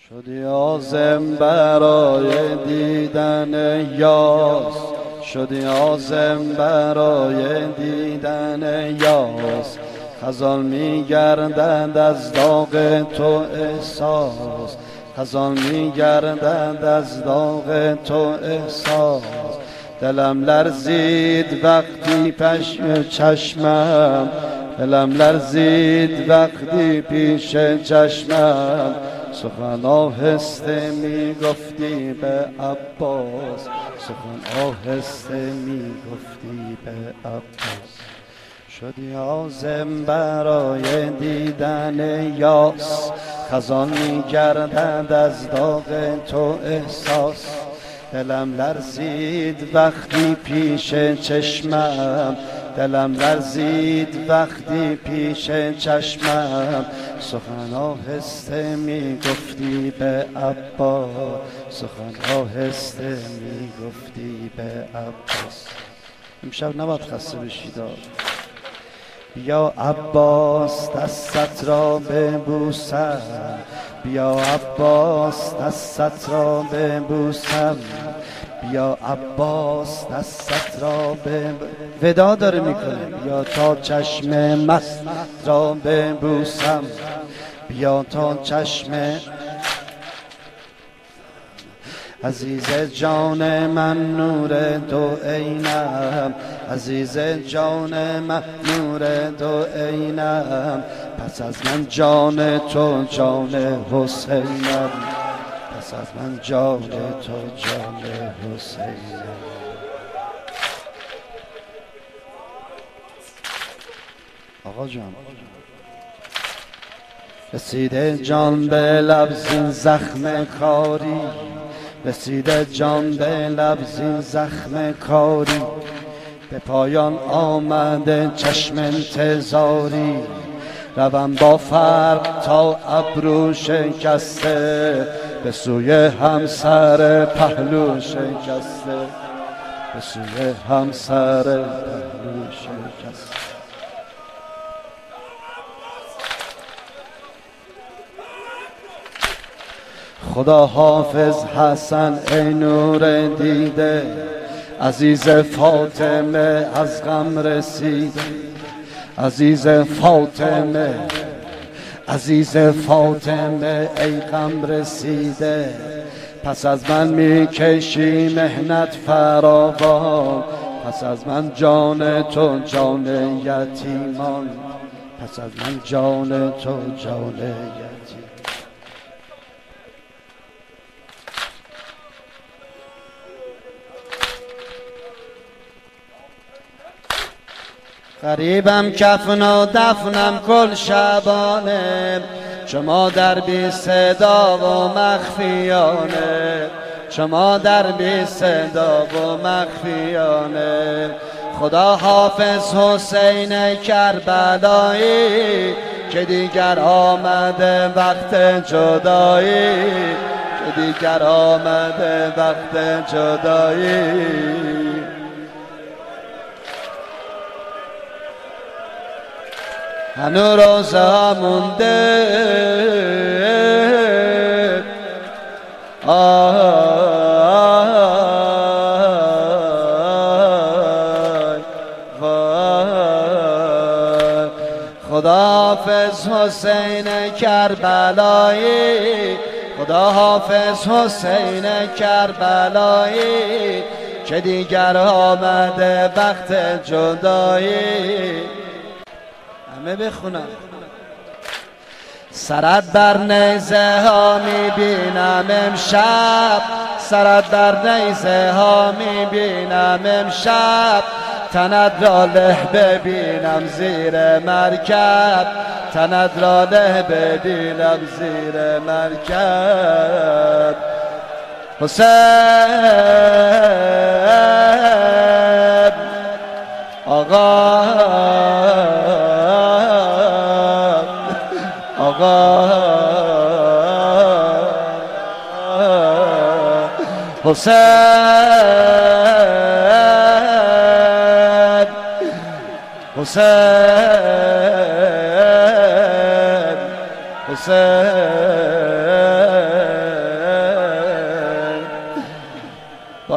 شدی عازم برای دیدن یاس، شدی عازم برای دیدن یاس. خزان میگردد از داغ تو احساس، خزان میگردد از داغ تو احساس. دلم لرزید وقتی پیش چشمم، دلم لرزید وقتی پیش چشمم. سخن آهسته میگفتی به عباس، سخن آهسته میگفتی به عباس. شدی عازم برای دیدن یاس، خزان میگردد از داغ تو احساس. دلم لرزید وقتی پیش چشمم، دلم لرزید وقتی پیش چشمم. سخن آهسته میگفتی به عباس، سخن آهسته میگفتی به عباس. امشب نباید خسته بشید. بیا عباس دستت را ببوسم، بیا عباس دستت را ببوسم، بیا عباس دستت را ودا داره میکنه. بیا تا چشم مست را ببوسم، بیا تا چشم عزیز جان من نور دو عینم، عزیز جان من نور دو عینم. پس از من جان تو جان حسینم، پس از من جان تو جان حسینم. آقا جان رسیده جان به لب زخم کاری، رسیده جان به لب زخم کاری. به پایان آمده چشم انتظاری، روم با فرق تا ابرو شکسته، به سوی همسر پهلو شکسته، به سوی همسر پهلو شکسته. خدا حافظ حسن ای نور دیده، عزیز فاطمه از غم رسیده، عزیز فاطمه، عزیز فاطمه ای غم رسیده. پس از من میکشی مهنت فراوان، پس از من جان تو جان یتیمان، پس از من جان تو جان یتیمان. غریبم کفن و دفنم کل شبانه، شما در بی صدا و مخفیانه، شما در بی صدا و مخفیانه. خدا حافظ حسین کربلایی، که دیگر آمده وقت جدایی، که دیگر آمده وقت جدایی. هنو روزا مونده خدا حافظ حسین کربلایی، خدا حافظ حسین کربلایی، که دیگر آمده وقت جدایی. همه بخونم. سرت بر نیزه ها میبینم امشب، سرت بر نیزه ها میبینم امشب. تنت را له ببینم زیر مرکب، تنت را له ببینم زیر مرکب. حسین آقا، آقا حسین، حسین، حسین.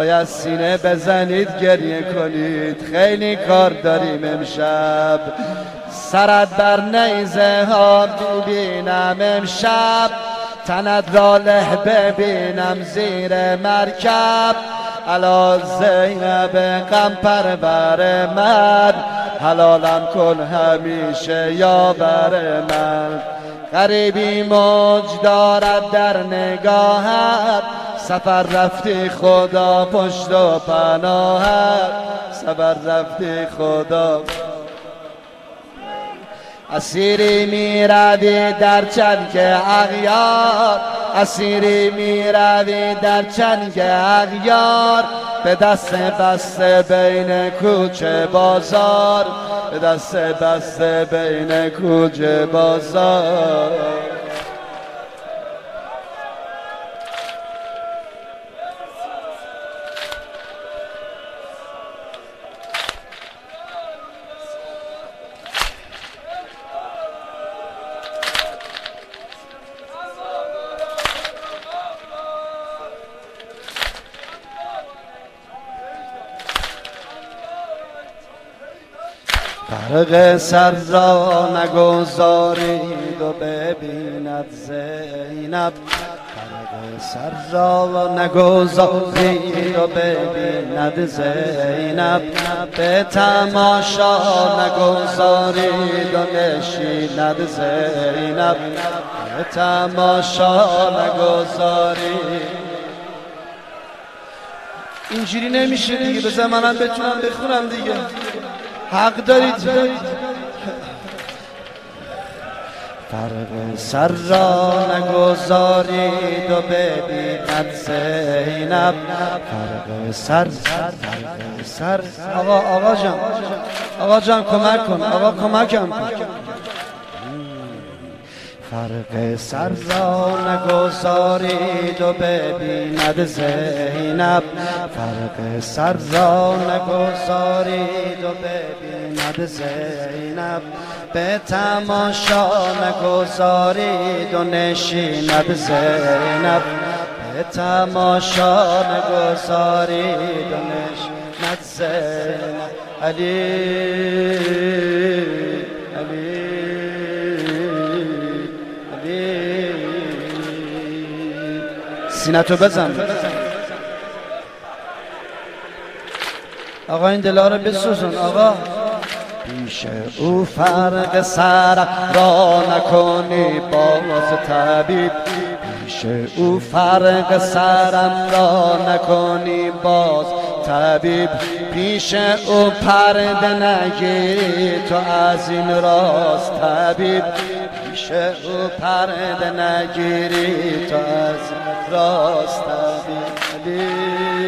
باید سینه بزنید گریه کنید، خیلی کار داریم امشب. سرت در نیزه ها ببینم امشب، تنت را له ببینم زیر مرکب. الا زینب غم پرور من، حلالم کن همیشه یاور من. غریبی موج دارد در نگاهت، سفر رفتی خدا پشت و پناهت، سفر رفتی خدا. اسیری می روی در چنگ اغیار، اسیری می روی در چنگ اغیار. به دست بسته بین کوچه بازار، به دست بسته بین کوچه بازار. فرق سر را نگذارید و ببیند زینب، فرق سر را نگذارید و ببیند زینب. به تماشا نگذارید و نشیند زینب، به تماشا نگذارید. اینجوری نمیشه دیگه، بذار منم بتونم بخونم دیگه، حق دارید. فرق سر را نگذارید و ببیند زینب، فرق سر، فرق سر. آقا جان کمک کن، آقا کمکم کن. فرق سر را نگذارید و ببیند زینب، فرق سر را نگذارید و ببیند زینب. به تماشا نگذارید و نشیند زینب، به تماشا نگذارید و نشیند زینب. علی سینتو بزن آقا، این دلا رو بسوزن آقا. پیش او فرق سر را نکنی باز طبیب، پیش او فرق سرم را نکنی باز طبیب. پیش او پرده نگیری تو از این راست طبیب، پیش او پرده نگیری تو از این راست طبیب.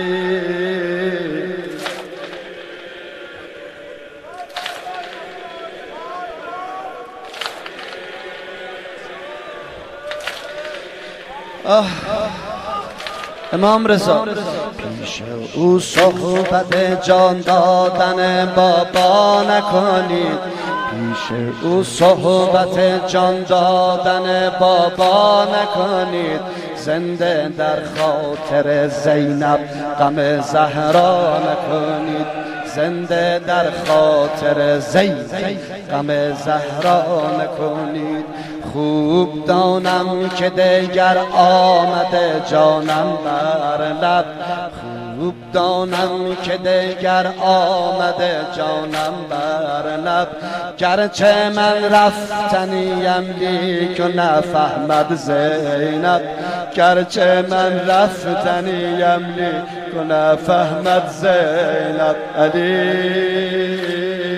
امام رضا پیش او صحبت جان دادن بابا نکنید، پیش او صحبت جان دادن بابا نکنید. زنده در خاطر زینب غم زهرا نکنید، زنده در خاطر زینب غم زهرا نکنید. خوب دانم که دیگر آمده جانم بر لب، خوب دانم که دیگر آمده جانم بر لب. گرچه من رفتنیم لیک و نفهمد زینب، گرچه من رفتنیم لیک و نفهمد زینب. علی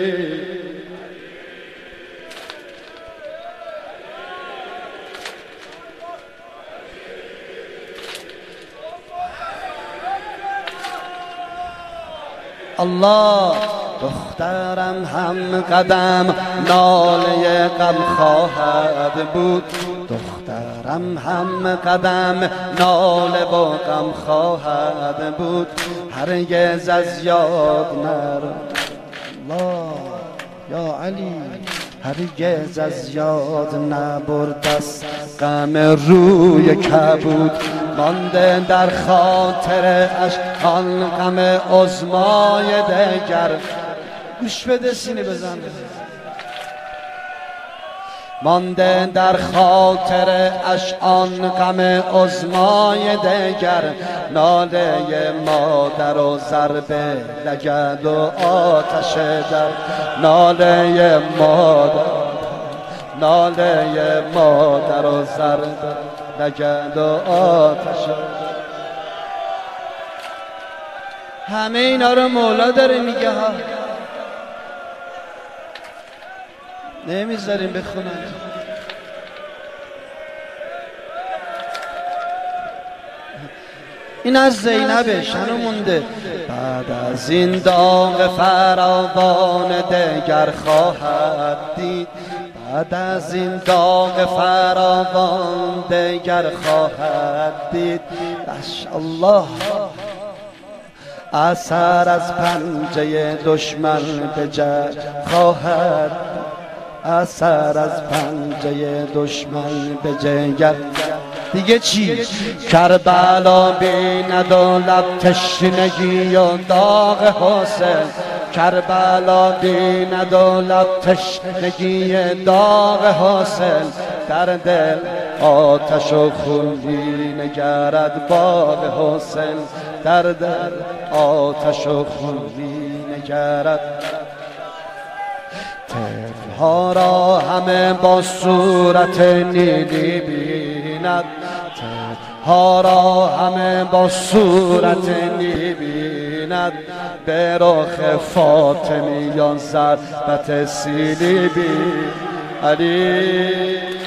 الله. دخترم هم قدم ناله غم خواهد بود، دخترم هم قدم ناله و غم خواهد بود. هرگز از یاد نرو الله یا علی. هرگز از یاد نبرد است غم روی کبود مانده در خاطر اش آن غم عظمای دگر. گوش بده سینه بزن مانده در خاطر اش آن غم عظمای دگر. ناله مادر و ضرب لگد و آتش در ناله مادر و ضرب لگد و آتش. همه اینا رو مولا داره میگه ها، نمیذاریم بخونن. این از زینبش هنو مونده. بعد از این داغ فراوان دگر خواهد دید، بعد از این داغ فراوان دگر خواهد دید. ماشاءالله اثر از پنجه دشمن به جر خواهد، اثر از پنجه دشمن به جگر. دیگه چی؟ کربلا بیند و لب تشنگی و داغ حسین، کربلا بیند و لب تشنگی داغ حسین. در دل آتش و خونی نگرد باغ حسین، در دل آتش و خونی نگرد. طفل‌ها را همه با صورت نیلی بیند، طفل‌ها را همه با صورت نیلی بیند. به رخ فاطمیان ضربت سیلی بی علی